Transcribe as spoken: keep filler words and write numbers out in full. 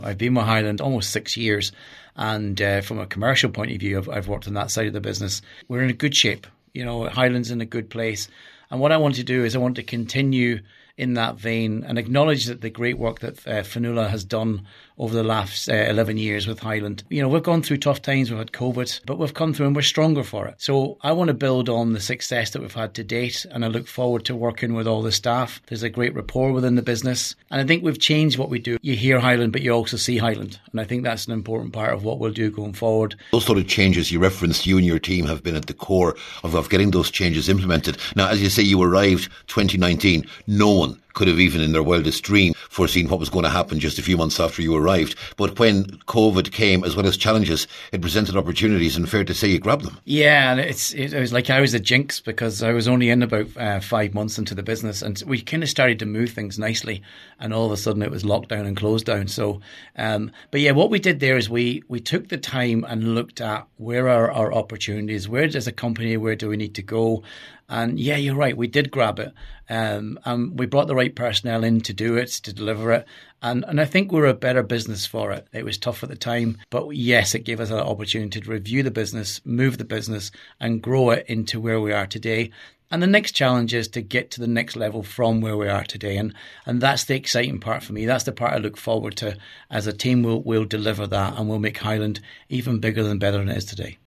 I've been with Highland almost six years. And uh, from a commercial point of view, I've, I've worked on that side of the business. We're in a good shape. You know, Highland's in a good place. And what I want to do is I want to continue in that vein and acknowledge that the great work that uh, Fionnuala has done over the last uh, eleven years with Highland. You know, we've gone through tough times, we've had COVID, but we've come through and we're stronger for it. So I want to build on the success that we've had to date, and I look forward to working with all the staff. There's a great rapport within the business, and I think we've changed what we do. You hear Highland, but you also see Highland, and I think that's an important part of what we'll do going forward. Those sort of changes you referenced, you and your team have been at the core of, of getting those changes implemented. Now, as you say, you arrived twenty nineteen. No one could have even in their wildest dream foreseen what was going to happen just a few months after you arrived. But when COVID came, as well as challenges, it presented opportunities, and fair to say you grabbed them. Yeah, and it's it was like I was a jinx because I was only in about uh, five months into the business, and we kind of started to move things nicely, and all of a sudden it was lockdown and closed down. So, um, but yeah, what we did there is we we took the time and looked at where are our opportunities, where does a company, where do we need to go? And yeah, you're right, we did grab it. Um, and we brought the right personnel in to do it, to deliver it. And and I think we're a better business for it. It was tough at the time, but yes, it gave us an opportunity to review the business, move the business and grow it into where we are today. And the next challenge is to get to the next level from where we are today. And and that's the exciting part for me. That's the part I look forward to. As a team, we'll, we'll deliver that and we'll make Highland even bigger than better than it is today.